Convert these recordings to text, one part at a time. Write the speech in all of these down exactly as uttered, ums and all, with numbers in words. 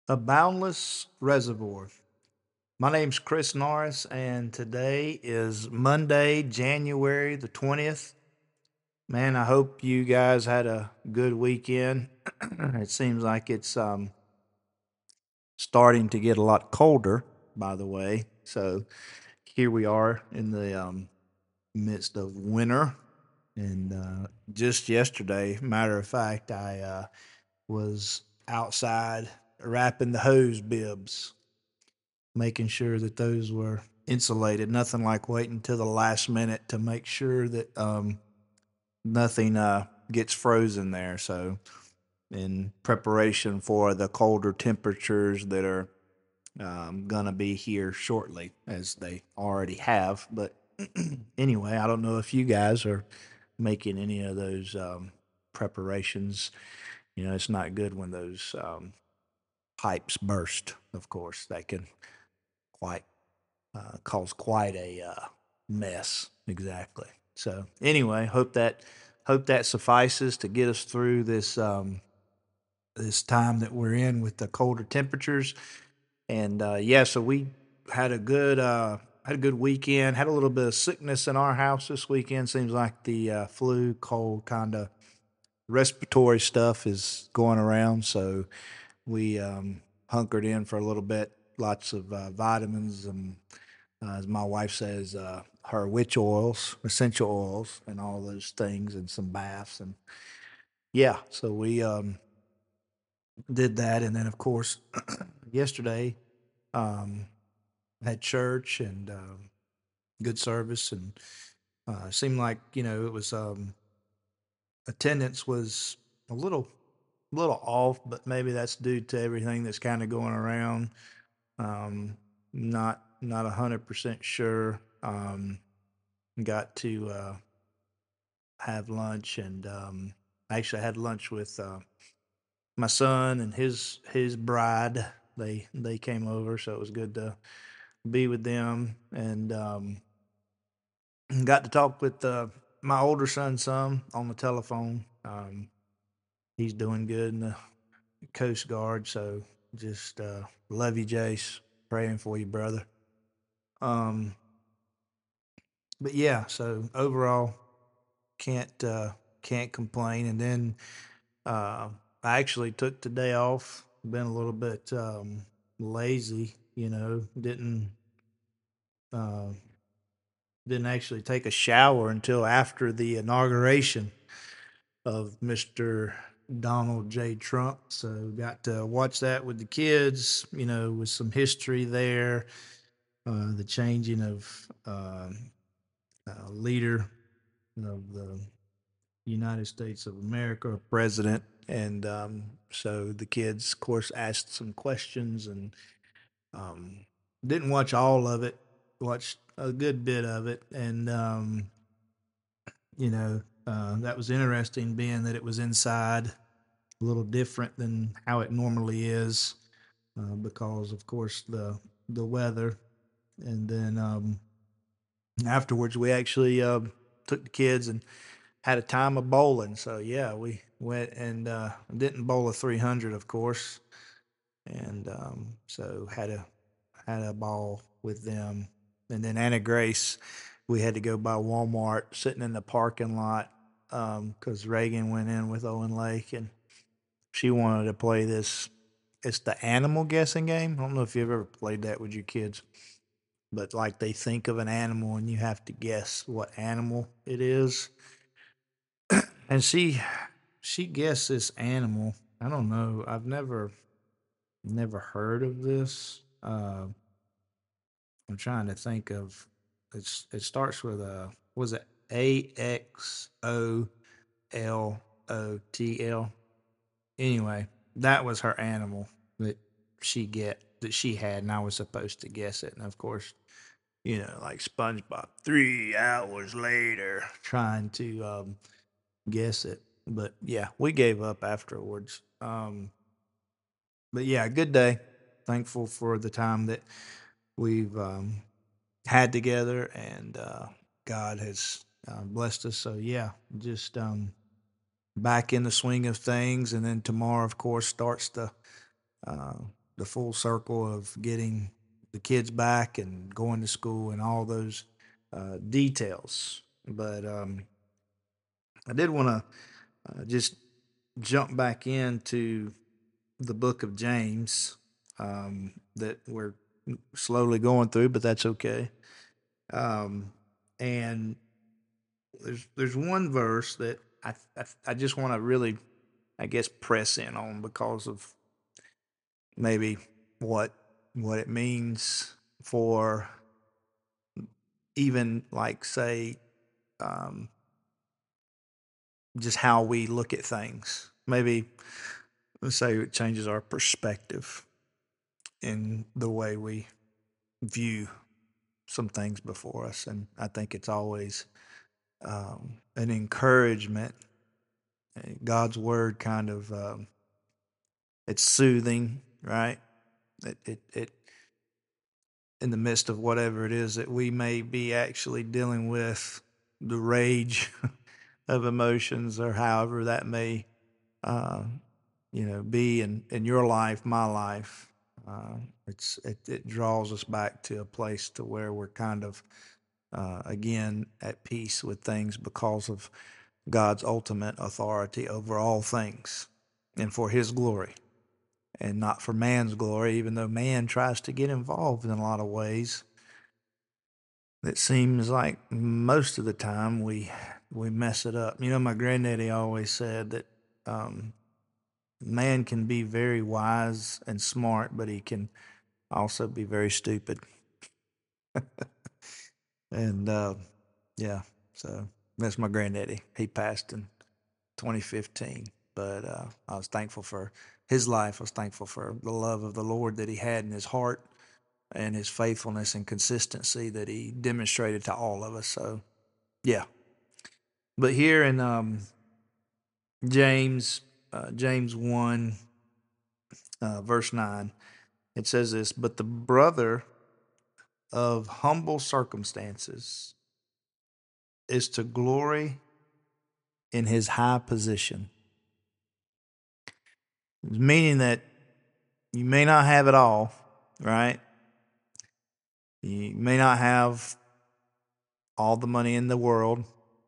A Boundless Reservoir. My name's Chris Norris, and today is Monday, January the twentieth. Man, I hope you guys had a good weekend. It seems like it's um, starting to get a lot colder, by the way. So here we are in the um, midst of winter. And uh, just yesterday, matter of fact, I uh, was outside wrapping the hose bibs, making sure that those were insulated. Nothing like waiting till the last minute to make sure that um, nothing uh, gets frozen there. So, in preparation for the colder temperatures that are um, going to be here shortly, as they already have. But anyway, I don't know if you guys are making any of those um, preparations. You know, it's not good when those um, pipes burst, of course. That can quite uh, caused quite a uh, mess. Exactly. So anyway, hope that hope that suffices to get us through this um, this time that we're in with the colder temperatures. And uh, yeah, so we had a good uh, had a good weekend. Had a little bit of sickness in our house this weekend. Seems like the uh, flu, cold, kind of respiratory stuff is going around. So we um, hunkered in for a little bit. Lots of uh, vitamins and uh, as my wife says, uh, her witch oils, essential oils, and all those things, and some baths, and yeah. So we um, did that, and then of course, yesterday um, had church and um, good service, and uh, seemed like you know it was um, attendance was a little little off, but maybe that's due to everything that's kind of going around. Um, not not a hundred percent sure. Um, got to uh, have lunch, and um, I actually had lunch with uh, my son and his his bride. They they came over, so it was good to be with them, and um, got to talk with uh, my older son some on the telephone. Um, he's doing good in the Coast Guard, so just uh, love you, Jace. Praying for you, brother. Um, but yeah, so overall, can't uh, can't complain. And then Uh, I actually took the day off. Been a little bit um, lazy, you know. Didn't uh, didn't actually take a shower until after the inauguration of Mister Donald J. Trump. So got to watch that with the kids. You know, with some history there. Uh, the changing of uh, uh, leader of the United States of America, president. And um, so the kids, of course, asked some questions and um, didn't watch all of it, watched a good bit of it. And, um, you know, uh, that was interesting being that it was inside, a little different than how it normally is uh, because, of course, the, the weather. And then um, afterwards, we actually uh, took the kids and had a time of bowling. So yeah, we went and uh, didn't bowl a three hundred, of course, and um, so had a had a ball with them. And then Anna Grace, we had to go by Walmart, sitting in the parking lot because um, Reagan went in with Owen Lake, and she wanted to play this. It's the animal guessing game. I don't know if you've ever played that with your kids, but like they think of an animal and you have to guess what animal it is. And she she guessed this animal. I don't know. I've never never heard of this. Uh, I'm trying to think of. It's it starts with a was it A X O L O T L. Anyway, that was her animal that she get that she had, and I was supposed to guess it. And of course, you know, like SpongeBob, three hours later, trying to um, guess it. But yeah, we gave up afterwards. Um, but yeah, good day. Thankful for the time that we've um, had together, and uh, God has uh, blessed us. So yeah, just um, back in the swing of things, and then tomorrow, of course, starts the uh, the full circle of getting the kids back and going to school and all those uh, details. But um, I did want to uh, just jump back into the book of James um, that we're slowly going through, but that's okay. Um, and there's there's one verse that I I, I just want to really, I guess, press in on because of maybe what what it means for even like say um, just how we look at things. Maybe let's say it changes our perspective in the way we view some things before us, and I think it's always um, an encouragement. God's word kind of um, it's soothing, right? It, it it in the midst of whatever it is that we may be actually dealing with, the rage of emotions or however that may, uh, you know, be in, in your life, my life. Uh, it's it, it draws us back to a place to where we're kind of uh, again at peace with things because of God's ultimate authority over all things and for His glory and not for man's glory, even though man tries to get involved in a lot of ways. It seems like most of the time we we mess it up. You know, my granddaddy always said that um, man can be very wise and smart, but he can also be very stupid. And uh, yeah, so that's my granddaddy. He passed in twenty fifteen, but uh, I was thankful for his life. I was thankful for the love of the Lord that he had in his heart and his faithfulness and consistency that he demonstrated to all of us. So yeah, but here in um, James, uh, James one, uh, verse nine, it says this: "But the brother of humble circumstances is to glory in his high position," meaning that you may not have it all, right? You may not have all the money in the world.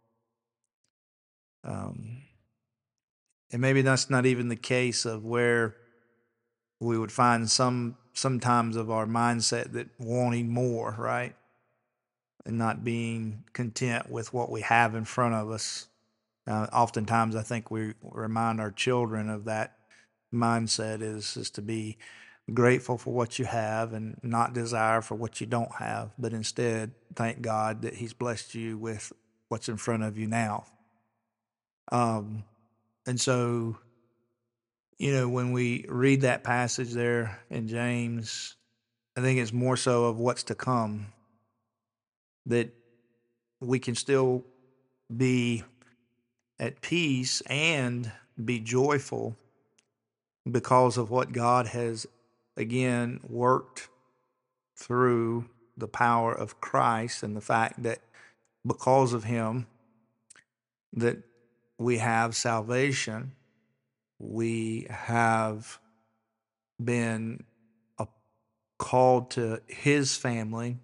Um, and maybe that's not even the case of where we would find some sometimes of our mindset that wanting more, right? And not being content with what we have in front of us. Uh, oftentimes, I think we remind our children of that mindset is is to be grateful for what you have and not desire for what you don't have, but instead thank God that He's blessed you with what's in front of you now. Um, and so, you know, when we read that passage there in James, I think it's more so of what's to come, that we can still be at peace and be joyful because of what God has, again, worked through the power of Christ and the fact that because of Him that we have salvation, we have been a, called to His family,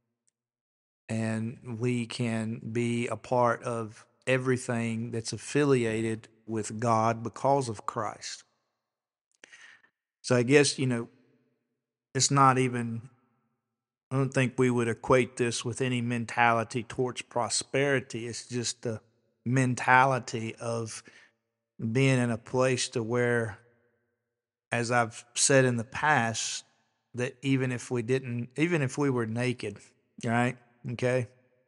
and we can be a part of everything that's affiliated with God because of Christ. So I guess, you know, it's not even, I don't think we would equate this with any mentality towards prosperity. It's just the mentality of being in a place to where, as I've said in the past, that even if we didn't, even if we were naked, right? Okay.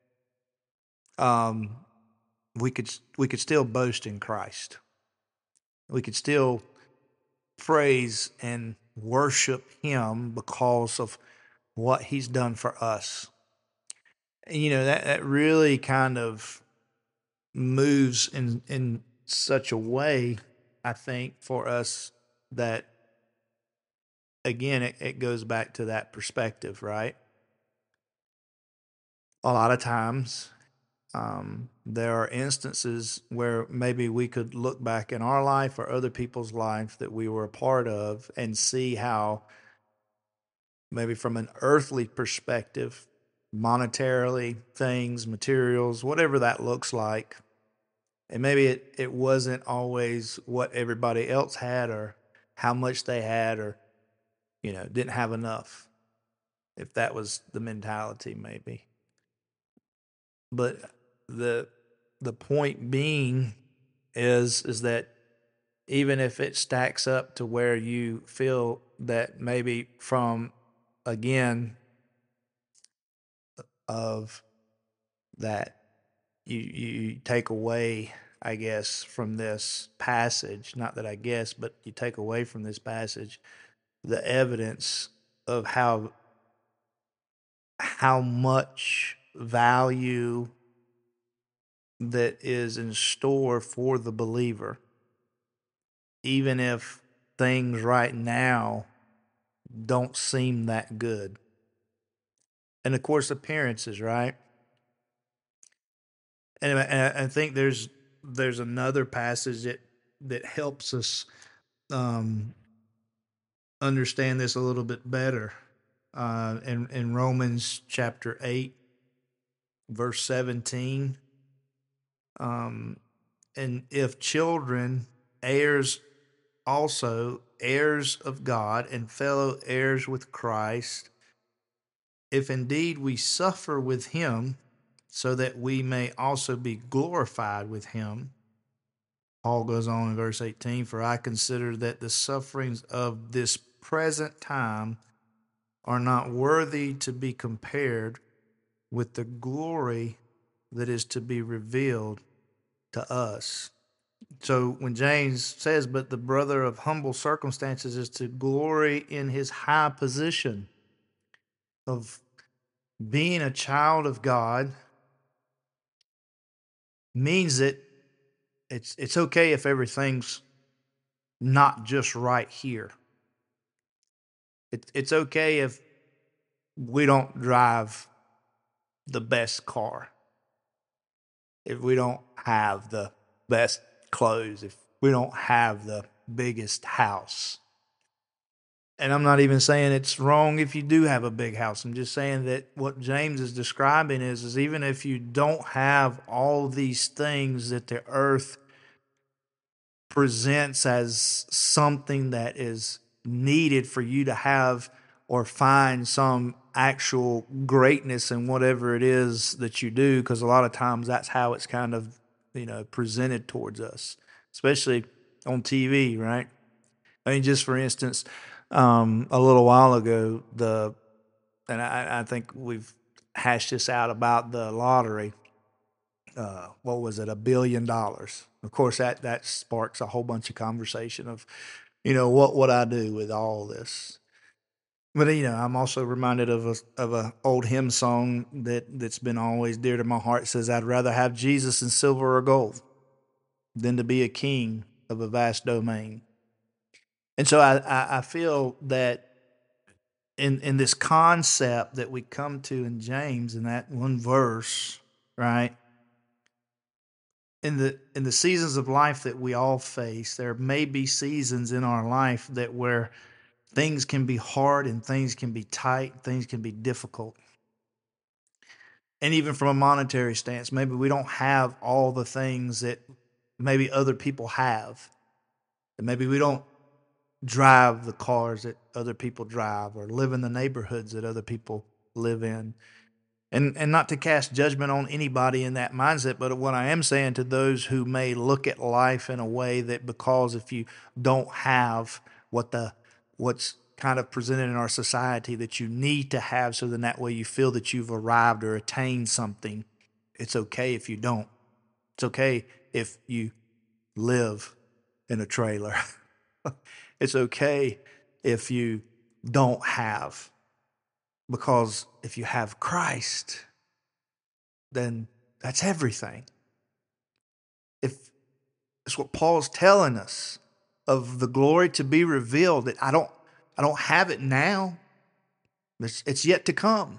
Um, we could, we could still boast in Christ. We could still praise and worship Him because of what He's done for us. And, you know, that, that really kind of moves in in such a way, I think, for us that again it, it goes back to that perspective, right? A lot of times um, there are instances where maybe we could look back in our life or other people's life that we were a part of and see how maybe from an earthly perspective, monetarily, things, materials, whatever that looks like. And maybe it, it wasn't always what everybody else had or how much they had or, you know, didn't have enough, if that was the mentality, maybe. But the the point being is is that even if it stacks up to where you feel that maybe from again of that you you take away, I guess, from this passage, not that I guess, but you take away from this passage the evidence of how how much value that is in store for the believer, even if things right now don't seem that good. And of course, appearances, right? And I, I think there's there's another passage that that helps us um, understand this a little bit better. Uh, in in Romans chapter eight, verse seventeen, um, and if children, heirs also, heirs of God, and fellow heirs with Christ, if indeed we suffer with him, so that we may also be glorified with him. Paul goes on in verse eighteen, for I consider that the sufferings of this present time are not worthy to be compared with the glory that is to be revealed to us. So when James says, but the brother of humble circumstances is to glory in his high position of being a child of God, means that it's it's okay if everything's not just right here. It, it's okay if we don't drive the best car, if we don't have the best clothes, if we don't have the biggest house. And I'm not even saying it's wrong if you do have a big house. I'm just saying that what James is describing is, is even if you don't have all these things that the earth presents as something that is needed for you to have or find some actual greatness in whatever it is that you do, because a lot of times that's how it's kind of, you know, presented towards us, especially on T V, right? I mean, just for instance, um, a little while ago, the and I, I think we've hashed this out about the lottery. Uh, what was it, a billion dollars? Of course, that that sparks a whole bunch of conversation of, you know, what would I do with all this? But you know, I'm also reminded of a of a old hymn song that that's been always dear to my heart. It says, "I'd rather have Jesus in silver or gold than to be a king of a vast domain." And so I I, I feel that in in this concept that we come to in James in that one verse, right? In the in the seasons of life that we all face, there may be seasons in our life that where things can be hard and things can be tight, things can be difficult. And even from a monetary stance, maybe we don't have all the things that maybe other people have. And maybe we don't drive the cars that other people drive or live in the neighborhoods that other people live in. And and not to cast judgment on anybody in that mindset, but what I am saying to those who may look at life in a way that because if you don't have what the what's kind of presented in our society that you need to have, so then that way you feel that you've arrived or attained something, it's okay if you don't. It's okay if you live in a trailer. It's okay if you don't have. Because if you have Christ, then that's everything. If it's what Paul's telling us of the glory to be revealed, that I don't I don't have it now. It's, it's yet to come.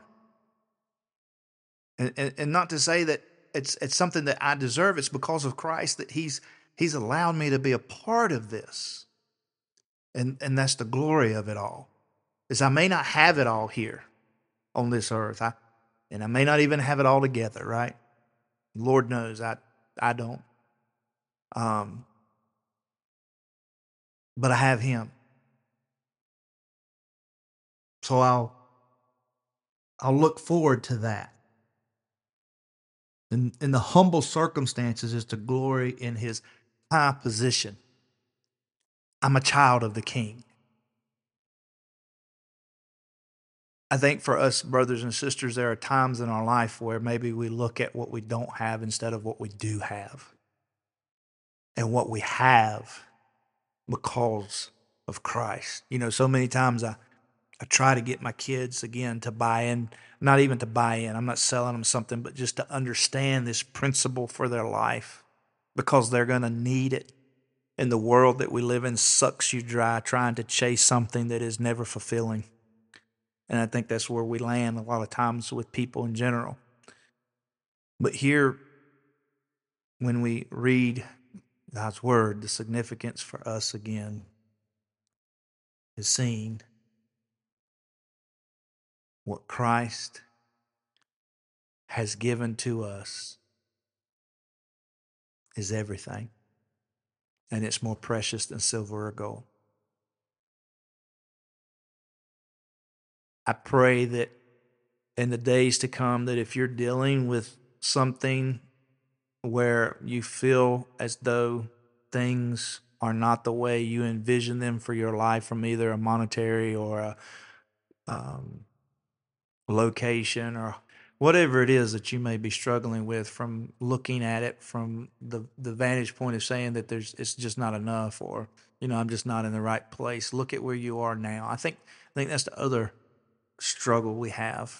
And, and and not to say that it's it's something that I deserve. It's because of Christ that He's He's allowed me to be a part of this. And and that's the glory of it all. is I may not have it all here on this earth. I and I may not even have it all together, right? Lord knows I I don't. Um, but I have him. So I'll I'll look forward to that. And in the humble circumstances is to glory in his high position. I'm a child of the King. I think for us, brothers and sisters, there are times in our life where maybe we look at what we don't have instead of what we do have. And what we have because of Christ. You know, so many times I, I try to get my kids again to buy in, not even to buy in, I'm not selling them something, but just to understand this principle for their life because they're going to need it. And the world that we live in sucks you dry trying to chase something that is never fulfilling. And I think that's where we land a lot of times with people in general. But here, when we read God's word, the significance for us again is seen what Christ has given to us is everything. And it's more precious than silver or gold. I pray that in the days to come, that if you're dealing with something where you feel as though things are not the way you envision them for your life from either a monetary or a um, location or whatever it is that you may be struggling with, from looking at it from the the vantage point of saying that there's it's just not enough, or you know I'm just not in the right place. Look at where you are now. I think I think that's the other struggle we have.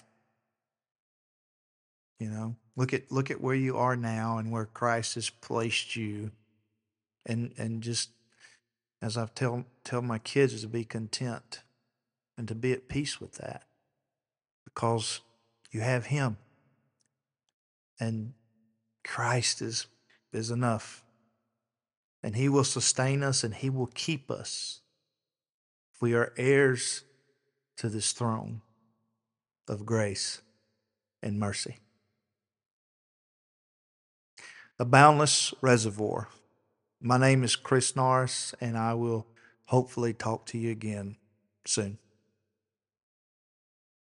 You know, look at look at where you are now and where Christ has placed you, and and just as I've tell tell my kids, is to be content and to be at peace with that because you have Him, and Christ is is enough, and He will sustain us and He will keep us if we are heirs to this throne of grace and mercy. A boundless reservoir. My name is Chris Norris, and I will hopefully talk to you again soon.